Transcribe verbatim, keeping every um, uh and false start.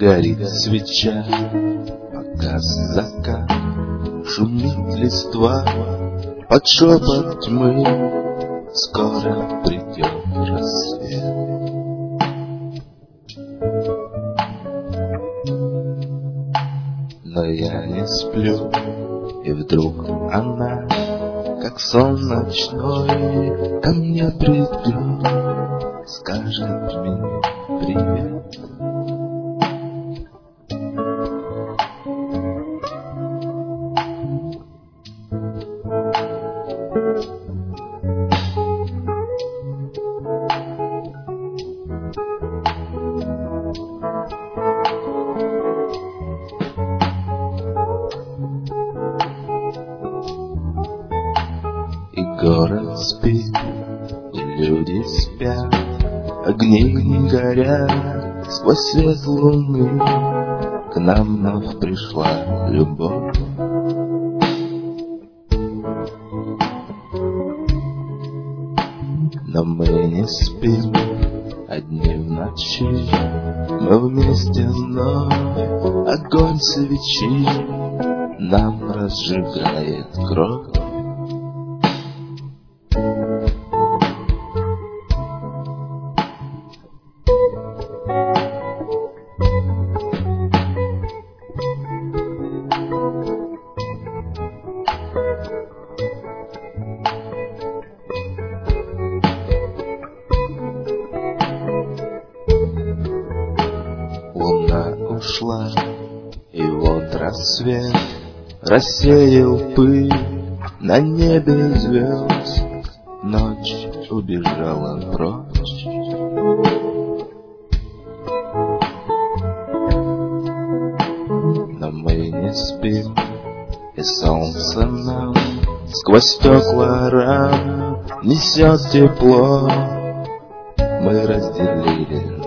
Горит свеча, погас закат, шумит листва под шепот тьмы. Скоро придет рассвет. Но я не сплю, и вдруг она, как сон ночной, ко мне придет, скажет мне привет. И город спит, и люди спят, огни не горят сквозь свет луны. К нам вновь пришла любовь. Но мы не спим одни в ночи, мы вместе вновь. Огонь свечи нам разжигает кровь. Луна ушла, и вот рассвет рассеял пыль на небе звезд. Ночь убежала прочь. Но мы не спим, и солнце нам сквозь стекла рам несет тепло. Мы разделили